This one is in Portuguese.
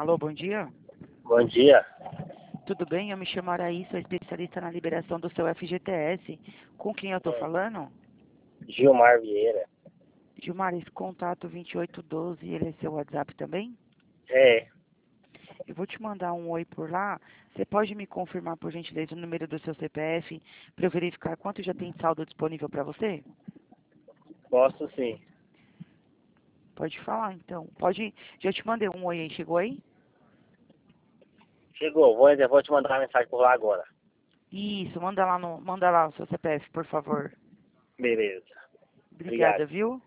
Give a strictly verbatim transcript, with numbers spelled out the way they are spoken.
Alô, bom dia. Bom dia. Tudo bem? Eu me chamo Araí, sou especialista na liberação do seu F G T S. Com quem eu estou Hum. falando? Gilmar Vieira. Gilmar, esse contato vinte e oito doze, ele é seu WhatsApp também? É, Eu vou te mandar um oi por lá. Você pode me confirmar, por gentileza, o número do seu C P F para eu verificar quanto já tem saldo disponível para você? posso sim. Pode falar, então. Pode. Já te mandei um oi aí, chegou aí? Chegou, vou, eu vou te mandar uma mensagem por lá agora. Isso, manda lá no, manda lá o seu C P F, por favor. Beleza. Obrigada, Obrigado. viu?